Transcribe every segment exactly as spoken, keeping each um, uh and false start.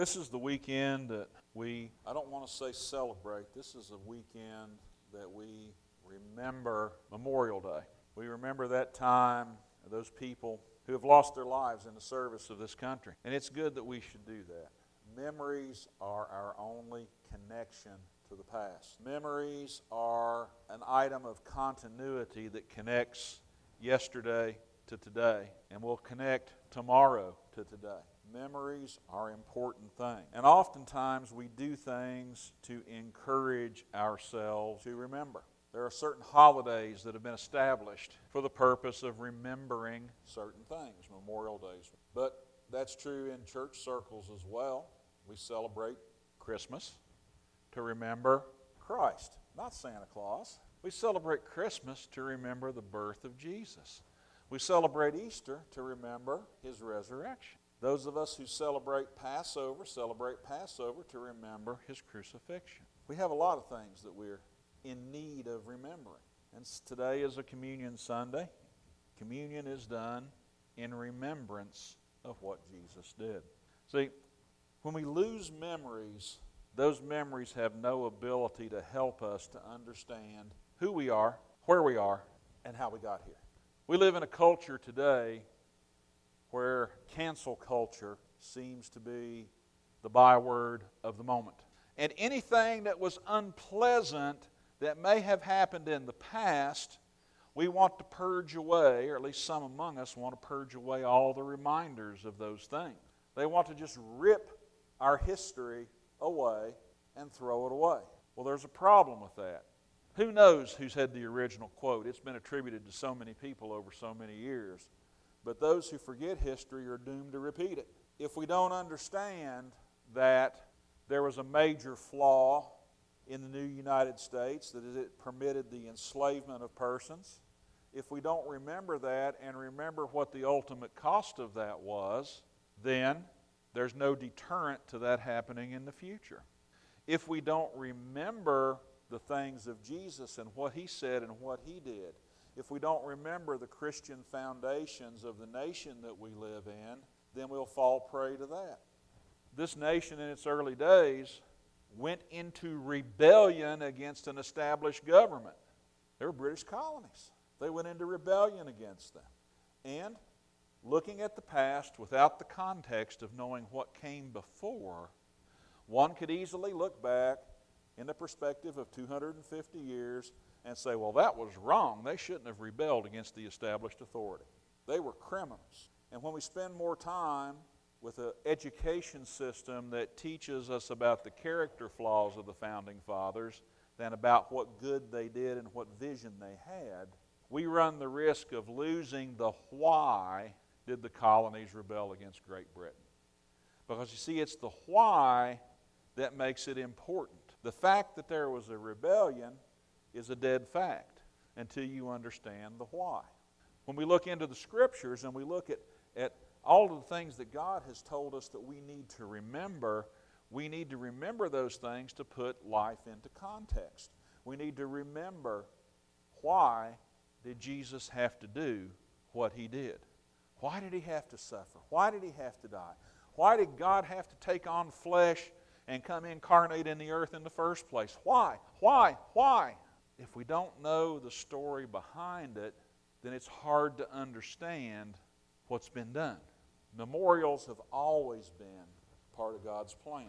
This is the weekend that we, I don't want to say celebrate, this is a weekend that we remember Memorial Day. We remember that time, those people who have lost their lives in the service of this country. And it's good that we should do that. Memories are our only connection to the past. Memories are an item of continuity that connects yesterday to today and will connect tomorrow to today. Memories are important things. And oftentimes we do things to encourage ourselves to remember. There are certain holidays that have been established for the purpose of remembering certain things, Memorial Days. But that's true in church circles as well. We celebrate Christmas to remember Christ, not Santa Claus. We celebrate Christmas to remember the birth of Jesus. We celebrate Easter to remember His resurrection. Those of us who celebrate Passover celebrate Passover to remember His crucifixion. We have a lot of things that we're in need of remembering. And today is a Communion Sunday. Communion is done in remembrance of what Jesus did. See, when we lose memories, those memories have no ability to help us to understand who we are, where we are, and how we got here. We live in a culture today where cancel culture seems to be the byword of the moment. And anything that was unpleasant that may have happened in the past, we want to purge away, or at least some among us want to purge away all the reminders of those things. They want to just rip our history away and throw it away. Well, there's a problem with that. Who knows who's had the original quote? It's been attributed to so many people over so many years. But those who forget history are doomed to repeat it. If we don't understand that there was a major flaw in the new United States, that it permitted the enslavement of persons, if we don't remember that and remember what the ultimate cost of that was, then there's no deterrent to that happening in the future. If we don't remember the things of Jesus and what He said and what He did, if we don't remember the Christian foundations of the nation that we live in, then we'll fall prey to that. This nation in its early days went into rebellion against an established government. They were British colonies. They went into rebellion against them. And looking at the past without the context of knowing what came before, one could easily look back in the perspective of two hundred fifty years and say, well, that was wrong. They shouldn't have rebelled against the established authority. They were criminals. And when we spend more time with an education system that teaches us about the character flaws of the Founding Fathers than about what good they did and what vision they had, we run the risk of losing the why did the colonies rebel against Great Britain. Because you see, it's the why that makes it important. The fact that there was a rebellion is a dead fact until you understand the why. When we look into the Scriptures and we look at, at all of the things that God has told us that we need to remember, we need to remember those things to put life into context. We need to remember, why did Jesus have to do what He did? Why did He have to suffer? Why did He have to die? Why did God have to take on flesh and come incarnate in the earth in the first place? Why? Why? Why? If we don't know the story behind it, then it's hard to understand what's been done. Memorials have always been part of God's plan.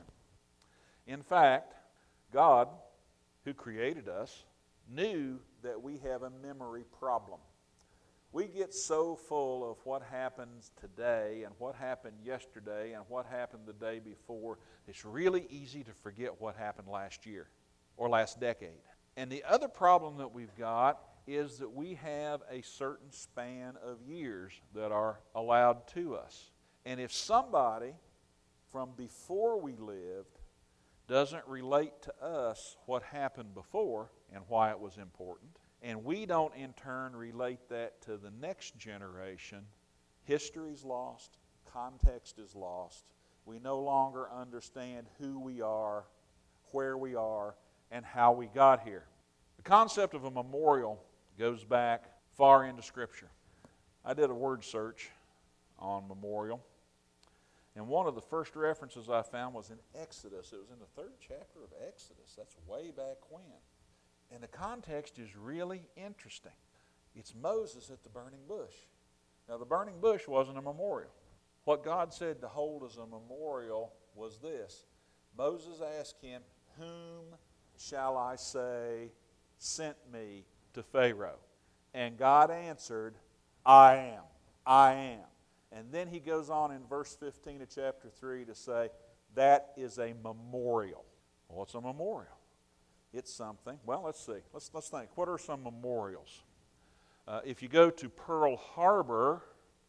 In fact, God, who created us, knew that we have a memory problem. We get so full of what happens today and what happened yesterday and what happened the day before, it's really easy to forget what happened last year or last decade. And the other problem that we've got is that we have a certain span of years that are allowed to us. And if somebody from before we lived doesn't relate to us what happened before and why it was important, and we don't in turn relate that to the next generation, history's lost, context is lost. We no longer understand who we are, where we are, and how we got here. The concept of a memorial goes back far into Scripture. I did a word search on memorial, And one of the first references I found was in Exodus. It was in the third chapter of Exodus. That's way back when. And the context is really interesting. It's Moses at the burning bush. Now, the burning bush wasn't a memorial. What God said to hold as a memorial was this. Moses asked him, "Whom shall I say sent me to Pharaoh?" And God answered, "I am. I am." And then he goes on in verse fifteen of chapter three to say, that is a memorial. Well, what's a memorial? It's something. Well, let's see. Let's, let's think. What are some memorials? Uh, if you go to Pearl Harbor,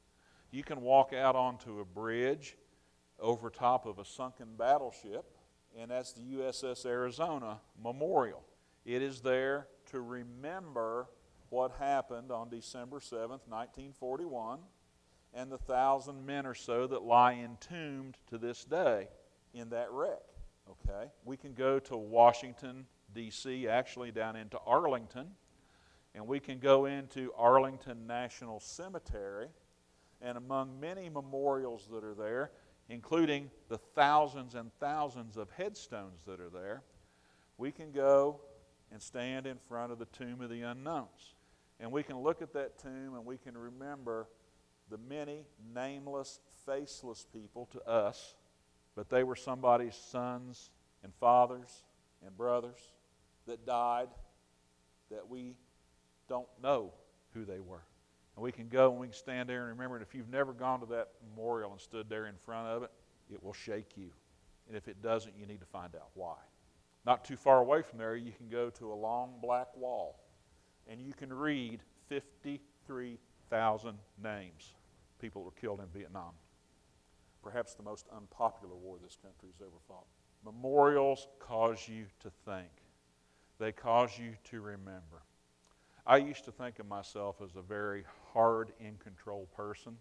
you can walk out onto a bridge over top of a sunken battleship, and that's the U S S Arizona Memorial. It is there to remember what happened on December seventh, nineteen forty-one, and the thousand men or so that lie entombed to this day in that wreck. Okay? We can go to Washington, D C, actually down into Arlington, and we can go into Arlington National Cemetery, and among many memorials that are there, including the thousands and thousands of headstones that are there, we can go and stand in front of the tomb of the unknowns. And we can look at that tomb and we can remember the many nameless, faceless people to us, but they were somebody's sons and fathers and brothers that died that we don't know who they were. And we can go and we can stand there and remember it. If you've never gone to that memorial and stood there in front of it, it will shake you. And if it doesn't, you need to find out why. Not too far away from there, you can go to a long black wall, and you can read fifty-three thousand names. People were killed in Vietnam. Perhaps the most unpopular war this country has ever fought. Memorials cause you to think. They cause you to remember. I used to think of myself as a very hard, in-control person.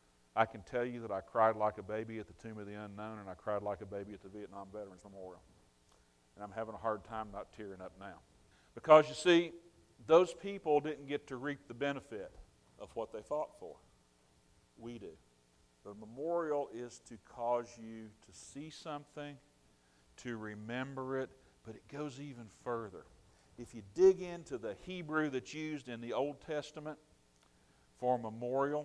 I can tell you that I cried like a baby at the Tomb of the Unknown, and I cried like a baby at the Vietnam Veterans Memorial. And I'm having a hard time not tearing up now. Because, you see, those people didn't get to reap the benefit of what they fought for. We do. The memorial is to cause you to see something, to remember it, but it goes even further. If you dig into the Hebrew that's used in the Old Testament for memorial,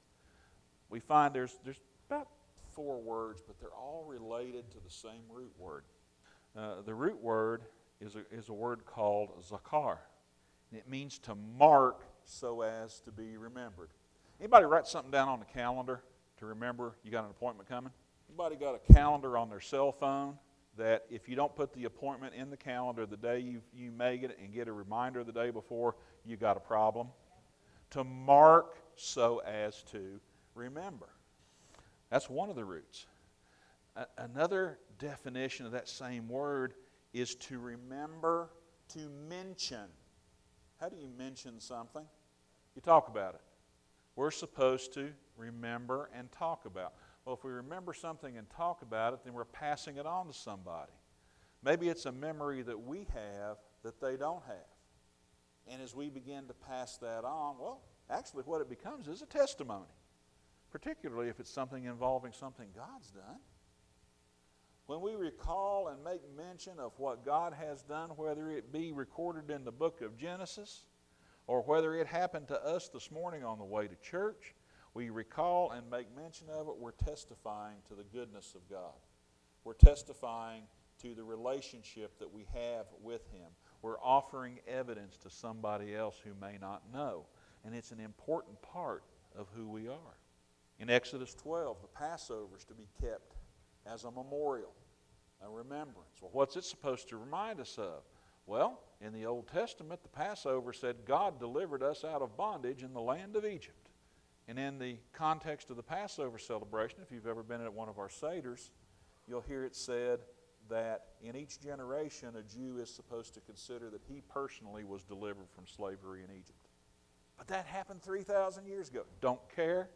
we find there's, there's about four words, but they're all related to the same root word. Uh, the root word is a, is a word called zakar. And it means to mark so as to be remembered. Anybody write something down on the calendar to remember you got an appointment coming? Anybody got a calendar on their cell phone that if you don't put the appointment in the calendar the day you, you make it and get a reminder the day before, you got a problem? To mark so as to remember. That's one of the roots. A- another definition of that same word is to remember, to mention. How do you mention something? You talk about it. We're supposed to remember and talk about. Well, if we remember something and talk about it, then we're passing it on to somebody. Maybe it's a memory that we have that they don't have. And as we begin to pass that on, well, actually what it becomes is a testimony, particularly if it's something involving something God's done. When we recall and make mention of what God has done, whether it be recorded in the book of Genesis or whether it happened to us this morning on the way to church, we recall and make mention of it, we're testifying to the goodness of God. We're testifying to the relationship that we have with Him. We're offering evidence to somebody else who may not know. And it's an important part of who we are. In Exodus twelve, the Passover is to be kept as a memorial, a remembrance. Well, what's it supposed to remind us of? Well, in the Old Testament, the Passover said God delivered us out of bondage in the land of Egypt. And in the context of the Passover celebration, if you've ever been at one of our Seders, you'll hear it said that in each generation a Jew is supposed to consider that he personally was delivered from slavery in Egypt. But that happened three thousand years ago. Don't care.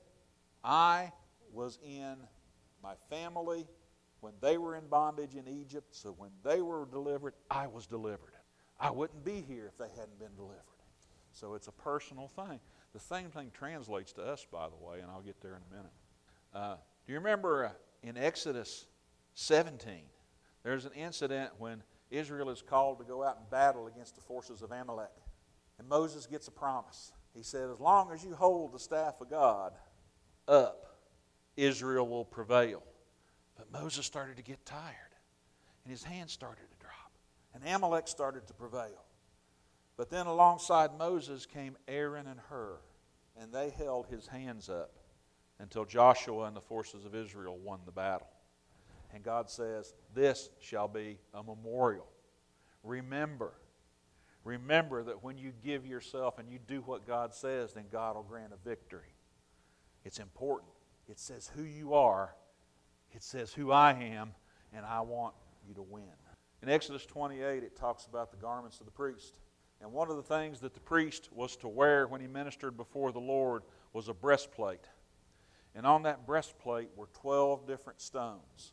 I was in my family when they were in bondage in Egypt, so when they were delivered, I was delivered. I wouldn't be here if they hadn't been delivered. So it's a personal thing. The same thing translates to us, by the way, and I'll get there in a minute. Uh, do you remember uh, in Exodus seventeen, there's an incident when Israel is called to go out and battle against the forces of Amalek. And Moses gets a promise. He said, as long as you hold the staff of God up, Israel will prevail. But Moses started to get tired, and his hands started to drop, and Amalek started to prevail. But then alongside Moses came Aaron and Hur, and they held his hands up until Joshua and the forces of Israel won the battle. And God says, this shall be a memorial. Remember. Remember that when you give yourself and you do what God says, then God will grant a victory. It's important. It says who you are. It says who I am, and I want you to win. In Exodus twenty-eight, it talks about the garments of the priest. And one of the things that the priest was to wear when he ministered before the Lord was a breastplate. And on that breastplate were twelve different stones.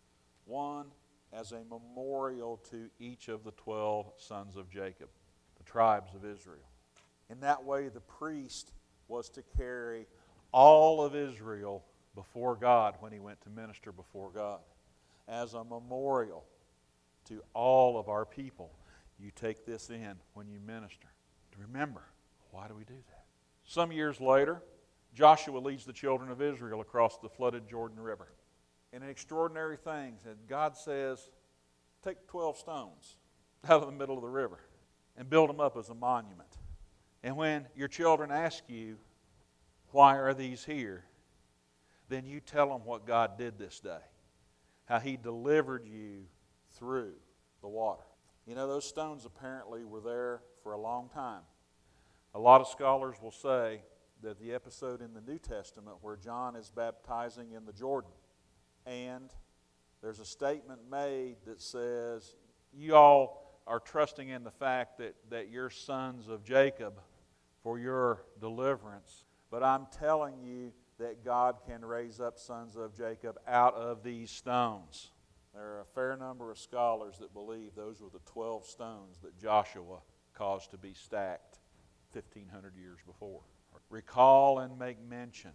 One as a memorial to each of the twelve sons of Jacob, the tribes of Israel. In that way, the priest was to carry all of Israel before God when he went to minister before God, as a memorial to all of our people. You take this in when you minister. To remember, why do we do that? Some years later, Joshua leads the children of Israel across the flooded Jordan River. And an extraordinary thing, that God says, take twelve stones out of the middle of the river and build them up as a monument. And when your children ask you, why are these here? Then you tell them what God did this day. How He delivered you through the water. You know, those stones apparently were there for a long time. A lot of scholars will say that the episode in the New Testament where John is baptizing in the Jordan, and there's a statement made that says, you all are trusting in the fact that, that you're sons of Jacob for your deliverance. But I'm telling you that God can raise up sons of Jacob out of these stones. There are a fair number of scholars that believe those were the twelve stones that Joshua caused to be stacked fifteen hundred years before. Recall and make mention.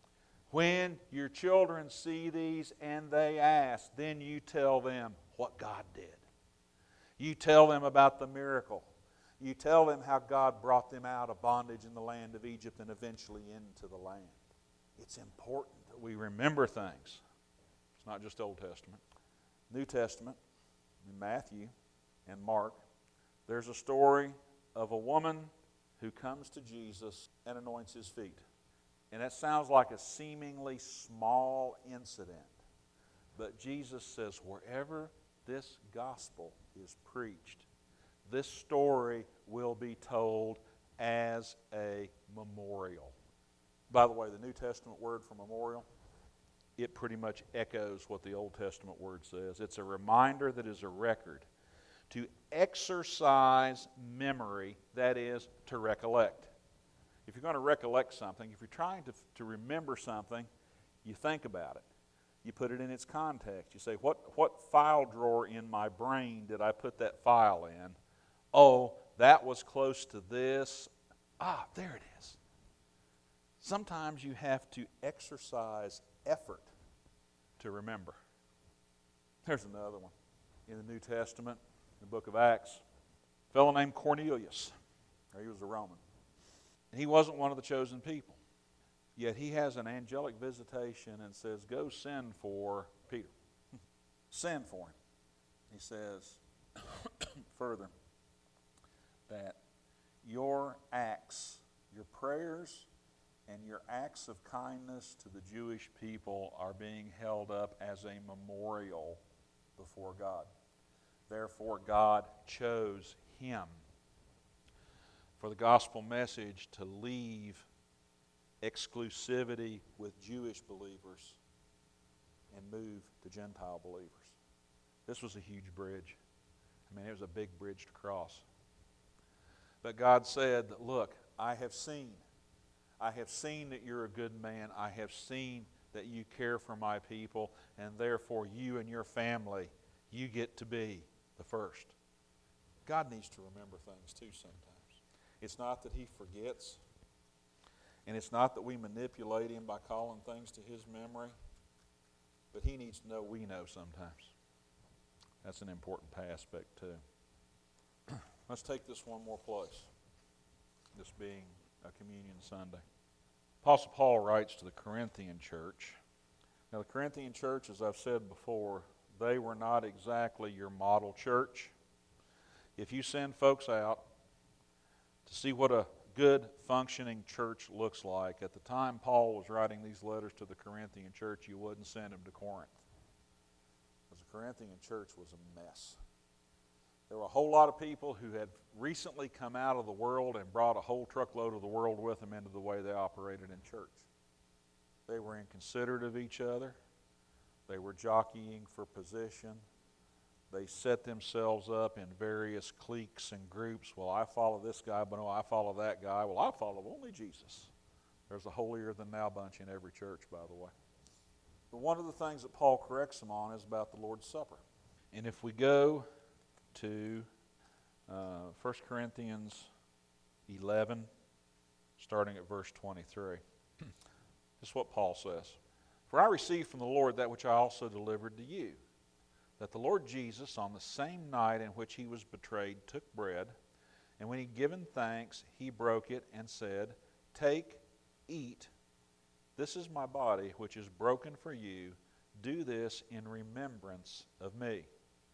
When your children see these and they ask, then you tell them what God did. You tell them about the miracle. You tell them how God brought them out of bondage in the land of Egypt and eventually into the land. It's important that we remember things. It's not just Old Testament. New Testament, in Matthew and Mark, there's a story of a woman who comes to Jesus and anoints His feet. And that sounds like a seemingly small incident. But Jesus says, wherever this gospel is preached, this story will be told as a memorial. By the way, the New Testament word for memorial, it pretty much echoes what the Old Testament word says. It's a reminder that is a record to exercise memory, that is, to recollect. If you're going to recollect something, if you're trying to, to remember something, you think about it. You put it in its context. You say, what, what file drawer in my brain did I put that file in? Oh, that was close to this. Ah, there it is. Sometimes you have to exercise effort to remember. There's another one. In the New Testament, in the book of Acts, a fellow named Cornelius. He was a Roman. He wasn't one of the chosen people. Yet he has an angelic visitation and says, go send for Peter. Send for him. He says further that your acts, your prayers, and your acts of kindness to the Jewish people are being held up as a memorial before God. Therefore, God chose him for the gospel message to leave exclusivity with Jewish believers and move to Gentile believers. This was a huge bridge. I mean, it was a big bridge to cross. But God said that, look, I have seen. I have seen that you're a good man. I have seen that you care for my people, and therefore you and your family, you get to be the first. God needs to remember things too sometimes. It's not that he forgets, and it's not that we manipulate him by calling things to his memory. but he needs to know we know sometimes. That's an important aspect too. Let's take this one more place, this being a Communion Sunday. Apostle Paul writes to the Corinthian church. Now the Corinthian church, as I've said before, they were not exactly your model church. If you send folks out to see what a good functioning church looks like, at the time Paul was writing these letters to the Corinthian church, you wouldn't send them to Corinth. Because the Corinthian church was a mess. There were a whole lot of people who had recently come out of the world and brought a whole truckload of the world with them into the way they operated in church. They were inconsiderate of each other. They were jockeying for position. They set themselves up in various cliques and groups. Well, I follow this guy, but no, I follow that guy. Well, I follow only Jesus. There's a holier-than-thou bunch in every church, by the way. But one of the things that Paul corrects them on is about the Lord's Supper. And if we go to uh, First Corinthians eleven, starting at verse twenty-three, this is what Paul says. For I received from the Lord that which I also delivered to you, that the Lord Jesus, on the same night in which he was betrayed, took bread, and when he had given thanks, he broke it and said, Take, eat, this is my body, which is broken for you. Do this in remembrance of me.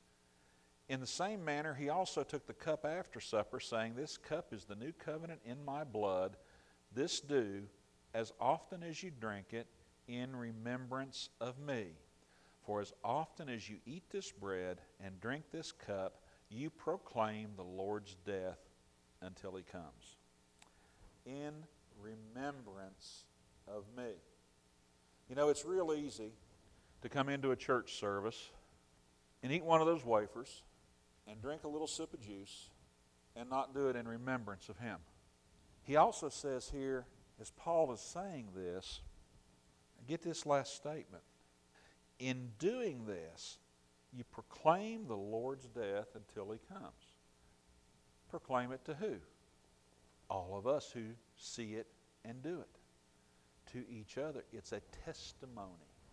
In the same manner, he also took the cup after supper, saying, This cup is the new covenant in my blood. This do, as often as you drink it, in remembrance of me. For as often as you eat this bread and drink this cup, you proclaim the Lord's death until he comes. In remembrance of me. You know, it's real easy to come into a church service and eat one of those wafers and drink a little sip of juice and not do it in remembrance of him. He also says here, as Paul is saying this, get this last statement. In doing this, you proclaim the Lord's death until he comes. Proclaim it to who? All of us who see it and do it. To each other. It's a testimony.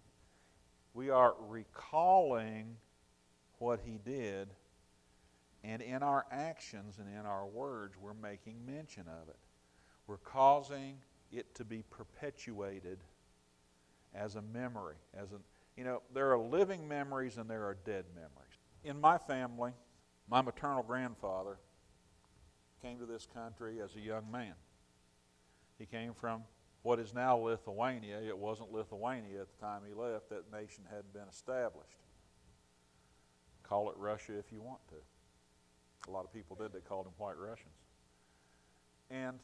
We are recalling what he did, and in our actions and in our words, we're making mention of it. We're causing it to be perpetuated as a memory. As a, you know, there are living memories and there are dead memories. In my family, my maternal grandfather came to this country as a young man. He came from what is now Lithuania. It wasn't Lithuania at the time he left. That nation hadn't been established. Call it Russia if you want to. A lot of people did. They called them White Russians. And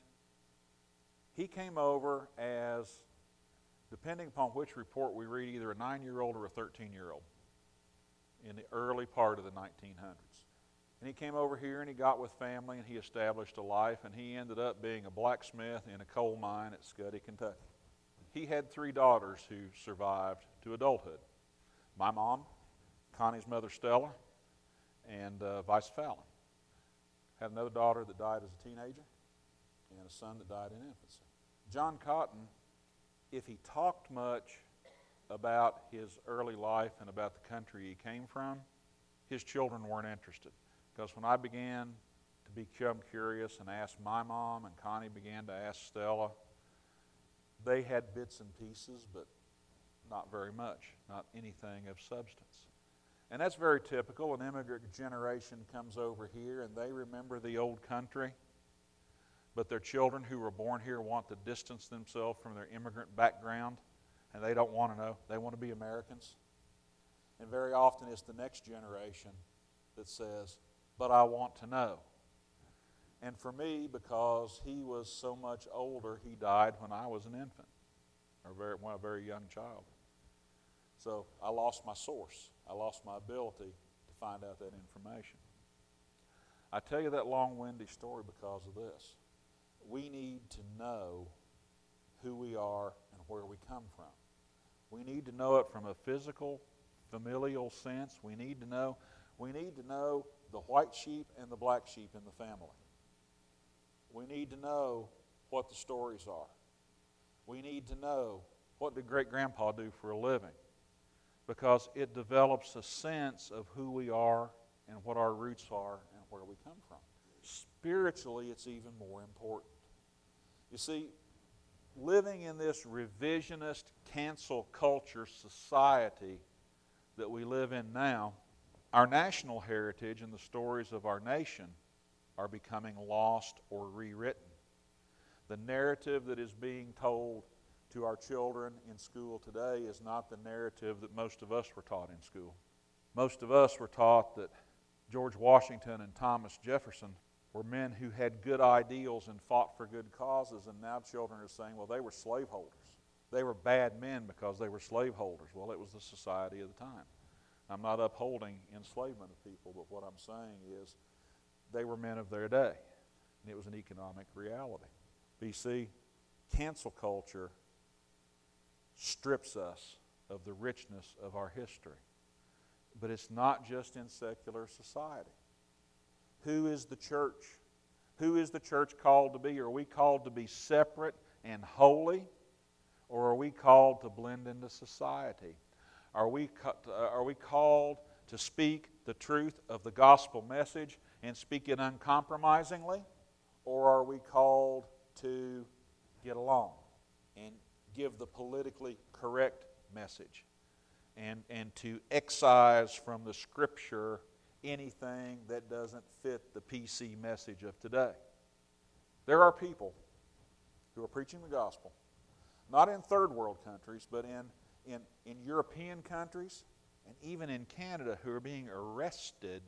he came over as, depending upon which report we read, either a nine-year-old or a thirteen-year-old in the early part of the nineteen hundreds. And he came over here and he got with family and he established a life, and he ended up being a blacksmith in a coal mine at Scuddy, Kentucky. He had three daughters who survived to adulthood. My mom, Connie's mother Stella, and uh, Vice Fallon. Had another daughter that died as a teenager and a son that died in infancy. John Cotton, if he talked much about his early life and about the country he came from, his children weren't interested. Because when I began to become curious and ask my mom, and Connie began to ask Stella, they had bits and pieces, but not very much, not anything of substance. And that's very typical. An immigrant generation comes over here and they remember the old country, but their children who were born here want to distance themselves from their immigrant background, and they don't want to know. They want to be Americans. And very often it's the next generation that says, but I want to know. And for me, because he was so much older, he died when I was an infant, or very, when a very young child. So I lost my source. I lost my ability to find out that information. I tell you that long-winded story because of this. We need to know who we are and where we come from. We need to know it from a physical, familial sense. We need to know, we need to know the white sheep and the black sheep in the family. We need to know what the stories are. We need to know, what did great-grandpa do for a living? because it develops a sense of who we are and what our roots are and where we come from. Spiritually, it's even more important. You see, living in this revisionist, cancel culture society that we live in now, our national heritage and the stories of our nation are becoming lost or rewritten. The narrative that is being told to our children in school today is not the narrative that most of us were taught in school. Most of us were taught that George Washington and Thomas Jefferson were men who had good ideals and fought for good causes, and now children are saying, well, they were slaveholders. They were bad men because they were slaveholders. Well, it was the society of the time. I'm not upholding enslavement of people, but what I'm saying is they were men of their day, and it was an economic reality. But you see, cancel culture strips us of the richness of our history. But it's not just in secular society. Who is the church? Who is the church called to be? Are we called to be separate and holy? Or are we called to blend into society? Are we, are we called to speak the truth of the gospel message and speak it uncompromisingly? Or are we called to get along and give the politically correct message and, and to excise from the Scripture anything that doesn't fit the P C message of today? There are people who are preaching the gospel, not in third world countries, but in, in, in European countries and even in Canada, who are being arrested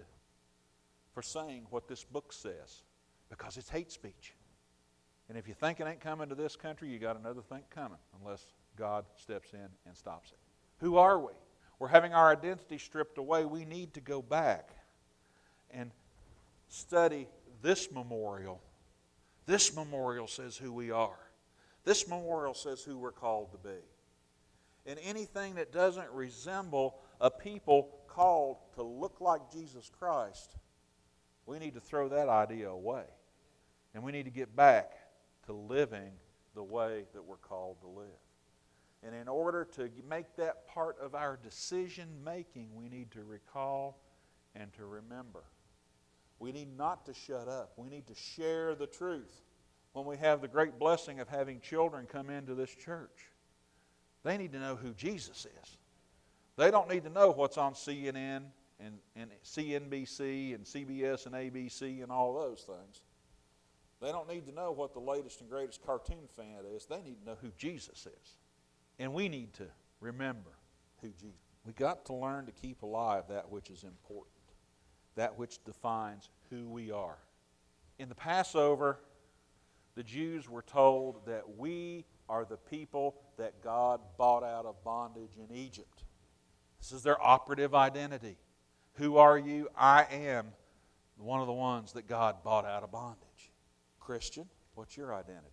for saying what this book says because it's hate speech. And if you think it ain't coming to this country, you got another thing coming unless God steps in and stops it. Who are we? We're having our identity stripped away. We need to go back and study this memorial. This memorial says who we are. This memorial says who we're called to be. And anything that doesn't resemble a people called to look like Jesus Christ, we need to throw that idea away. And we need to get back to living the way that we're called to live. And in order to make that part of our decision making, we need to recall and to remember. We need not to shut up. We need to share the truth. When we have the great blessing of having children come into this church, they need to know who Jesus is. They don't need to know what's on C N N and, and C N B C and C B S and A B C and all those things. They don't need to know what the latest and greatest cartoon fan is. They need to know who Jesus is. And we need to remember who Jesus is. We've got to learn to keep alive that which is important, that which defines who we are. In the Passover, the Jews were told that we are the people that God bought out of bondage in Egypt. This is their operative identity. Who are you? I am one of the ones that God bought out of bondage. Christian, what's your identity?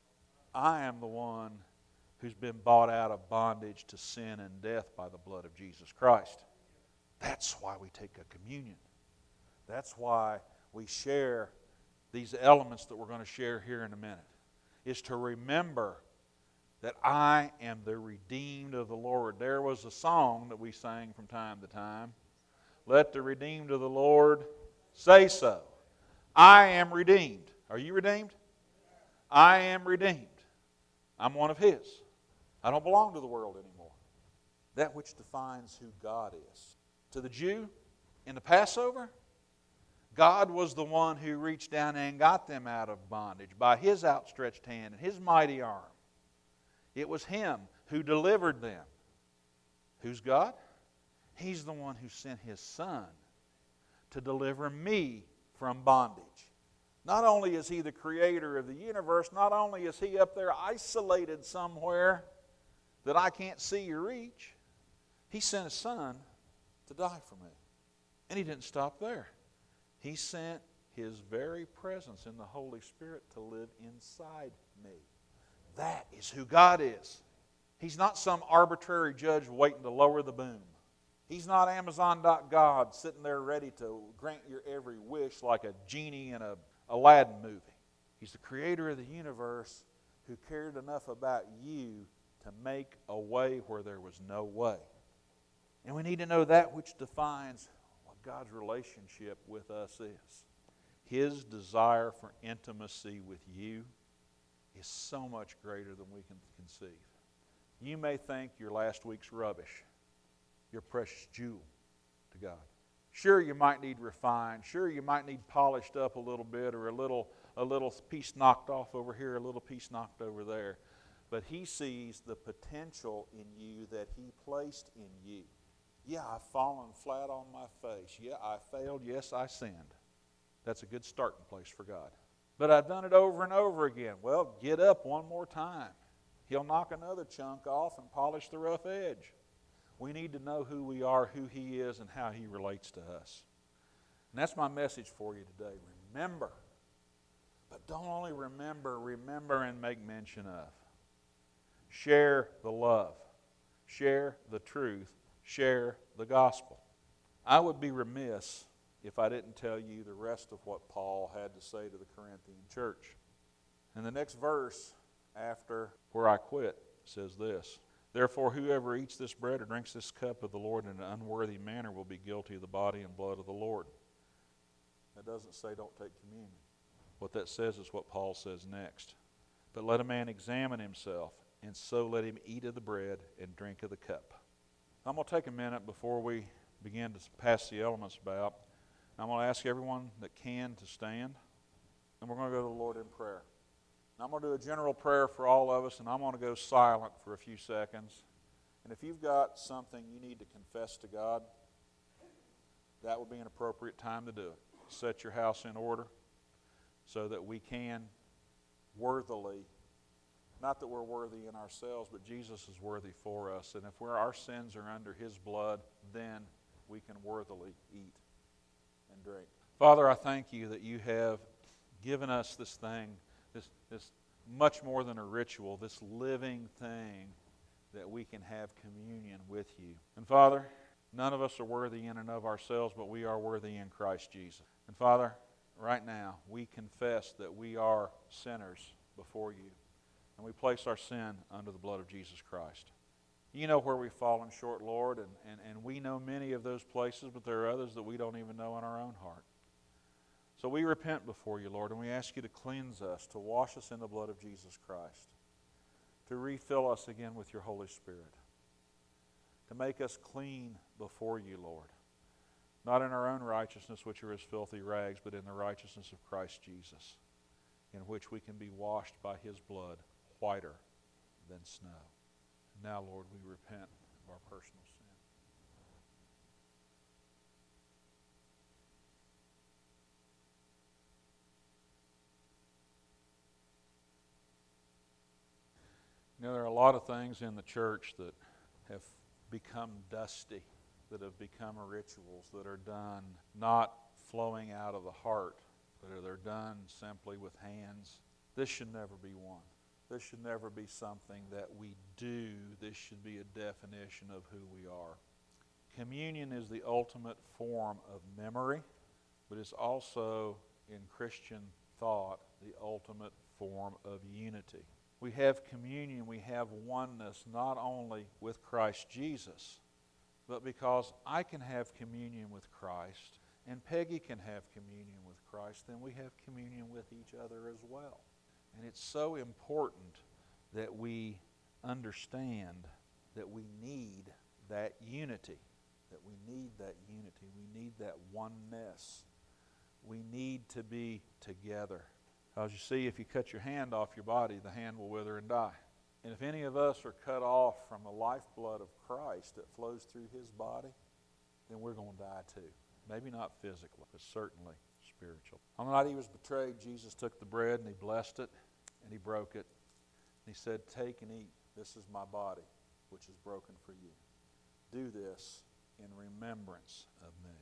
I am the one who's been bought out of bondage to sin and death by the blood of Jesus Christ. That's why we take a communion. That's why we share these elements that we're going to share here in a minute, is to remember that I am the redeemed of the Lord. There was a song that we sang from time to time. Let the redeemed of the Lord say so. I am redeemed. Are you redeemed? I am redeemed. I'm one of His. I don't belong to the world anymore. That which defines who God is. To the Jew in the Passover, God was the one who reached down and got them out of bondage by His outstretched hand and His mighty arm. It was Him who delivered them. Who's God? He's the one who sent His Son to deliver me from bondage. Not only is He the creator of the universe, not only is He up there isolated somewhere that I can't see or reach, He sent His Son to die for me. And He didn't stop there. He sent His very presence in the Holy Spirit to live inside me. That is who God is. He's not some arbitrary judge waiting to lower the boom. He's not Amazon dot God sitting there ready to grant your every wish like a genie in a Aladdin movie. He's the creator of the universe who cared enough about you to make a way where there was no way. And we need to know that which defines what God's relationship with us is. His desire for intimacy with you is so much greater than we can conceive. You may think your last week's rubbish, your precious jewel to God. Sure, you might need refined. Sure, you might need polished up a little bit, or a little, a little piece knocked off over here, a little piece knocked over there. But He sees the potential in you that He placed in you. Yeah, I've fallen flat on my face. Yeah, I failed. Yes, I sinned. That's a good starting place for God. But I've done it over and over again. Well, get up one more time. He'll knock another chunk off and polish the rough edge. We need to know who we are, who He is, and how He relates to us. And that's my message for you today. Remember. But don't only remember, remember and make mention of. Share the love. Share the truth. Share the gospel. I would be remiss if I didn't tell you the rest of what Paul had to say to the Corinthian church. And the next verse after where I quit says this: Therefore, whoever eats this bread or drinks this cup of the Lord in an unworthy manner will be guilty of the body and blood of the Lord. That doesn't say don't take communion. What that says is what Paul says next. But let a man examine himself, and so let him eat of the bread and drink of the cup. I'm going to take a minute before we begin to pass the elements about. I'm going to ask everyone that can to stand, and we're going to go to the Lord in prayer. And I'm going to do a general prayer for all of us, and I'm going to go silent for a few seconds. And if you've got something you need to confess to God, that would be an appropriate time to do it. Set your house in order so that we can worthily, not that we're worthy in ourselves, but Jesus is worthy for us. And if we're, our sins are under His blood, then we can worthily eat and drink. Father, I thank You that You have given us this thing, this, this much more than a ritual, this living thing that we can have communion with You. And Father, none of us are worthy in and of ourselves, but we are worthy in Christ Jesus. And Father, right now, we confess that we are sinners before You. And we place our sin under the blood of Jesus Christ. You know where we've fallen short, Lord, and, and, and we know many of those places, but there are others that we don't even know in our own heart. So we repent before You, Lord, and we ask You to cleanse us, to wash us in the blood of Jesus Christ, to refill us again with Your Holy Spirit, to make us clean before You, Lord, not in our own righteousness, which are as filthy rags, but in the righteousness of Christ Jesus, in which we can be washed by His blood whiter than snow. Now, Lord, we repent of our personal sin. You know, there are a lot of things in the church that have become dusty, that have become rituals, that are done not flowing out of the heart, but they're done simply with hands. This should never be one. This should never be something that we do. This should be a definition of who we are. Communion is the ultimate form of memory, but it's also, in Christian thought, the ultimate form of unity. We have communion, we have oneness, not only with Christ Jesus, but because I can have communion with Christ, and Peggy can have communion with Christ, then we have communion with each other as well. And it's so important that we understand that we need that unity, that we need that unity, we need that oneness. We need to be together. As you see, if you cut your hand off your body, the hand will wither and die. And if any of us are cut off from the lifeblood of Christ that flows through His body, then we're going to die too. Maybe not physically, but certainly spiritual. On the night He was betrayed, Jesus took the bread and He blessed it and He broke it. And He said, "Take and eat. This is my body, which is broken for you. Do this in remembrance of me."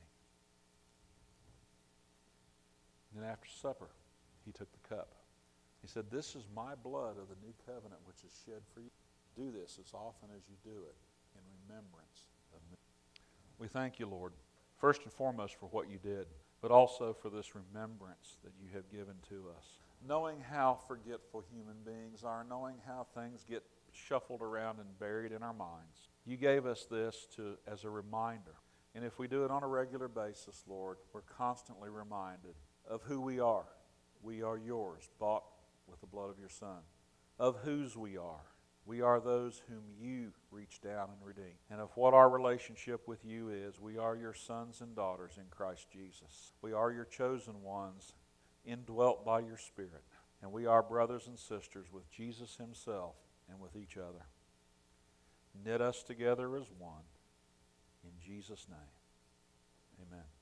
And then after supper, He took the cup. He said, "This is my blood of the new covenant, which is shed for you. Do this as often as you do it in remembrance of me." We thank You, Lord, first and foremost for what You did, but also for this remembrance that You have given to us. Knowing how forgetful human beings are, knowing how things get shuffled around and buried in our minds, You gave us this to as a reminder. And if we do it on a regular basis, Lord, we're constantly reminded of who we are. We are yours, bought with the blood of your Son. Of whose we are. We are those whom you reached down and redeemed. And of what our relationship with you is. We are your sons and daughters in Christ Jesus. We are your chosen ones, indwelt by your Spirit. And we are brothers and sisters with Jesus himself and with each other. Knit us together as one. In Jesus' name, amen.